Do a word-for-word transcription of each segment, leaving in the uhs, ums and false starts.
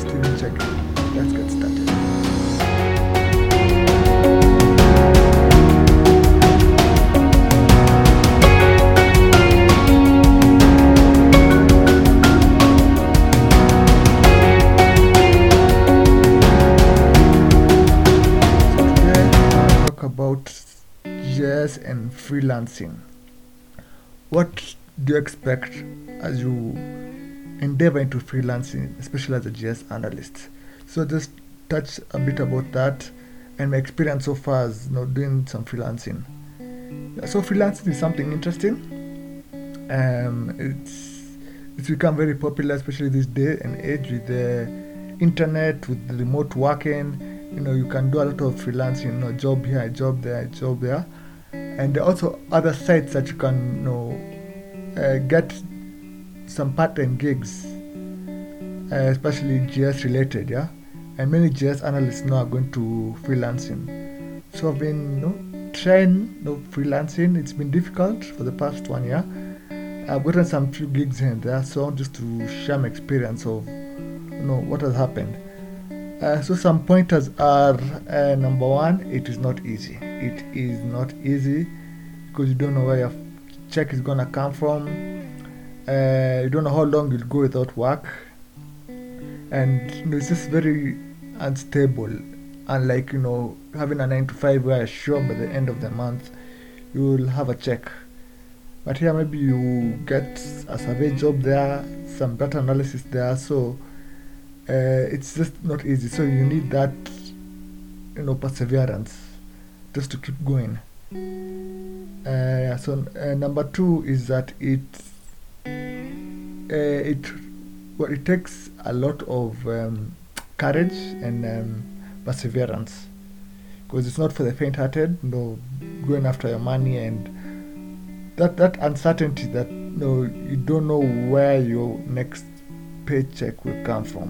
Steven Cheki. Let's get started. About J S and freelancing. What do you expect as you endeavor into freelancing, especially as a J S analyst? So just touch a bit about that and my experience so far as you know, doing some freelancing. Yeah, so freelancing is something interesting. Um, it's it's become very popular, especially this day and age with the internet, with the remote working. You know, you can do a lot of freelancing, you know, job here, job there, job there. And there are also other sites that you can, you know, uh, get some part-time gigs, uh, especially J S related, yeah. And many J S analysts now are going to freelancing. So I've been, you know, trying, you know, freelancing. It's been difficult for the past one year. I've gotten some few gigs here and there, so just to share my experience of, you know, what has happened. Uh, so some pointers are, uh, number one, it is not easy. It is not easy because you don't know where your check is going to come from. Uh, you don't know how long you'll go without work. And you know, it's just very unstable. Unlike, you know, having a nine to five where you're sure by the end of the month you'll have a check. But here maybe you get a survey job there, some data analysis there, so Uh, it's just not easy, so you need that, you know, perseverance just to keep going. Uh, so uh, number two is that it uh, it well, it takes a lot of um, courage and um, perseverance, because it's not for the faint-hearted. You know, going after your money and that that uncertainty that you know you don't know where your next paycheck will come from.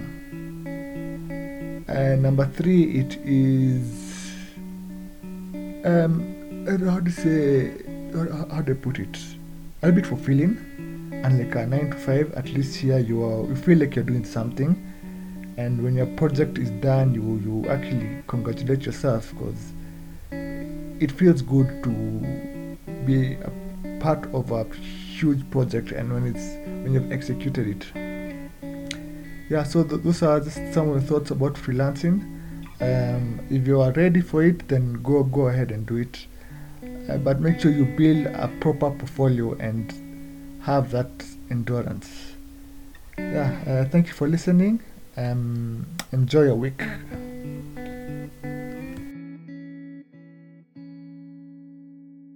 And number three, it is um how do you say how, how do I put it? A little bit fulfilling, and like a nine to five. At least here you are, you feel like you're doing something, and when your project is done, you you actually congratulate yourself because it feels good to be a part of a huge project, and when it's when you've executed it. Yeah, so th- those are just some of the thoughts about freelancing. Um, if you are ready for it, then go go ahead and do it. Uh, but make sure you build a proper portfolio and have that endurance. Yeah, uh, thank you for listening. Um, enjoy your week.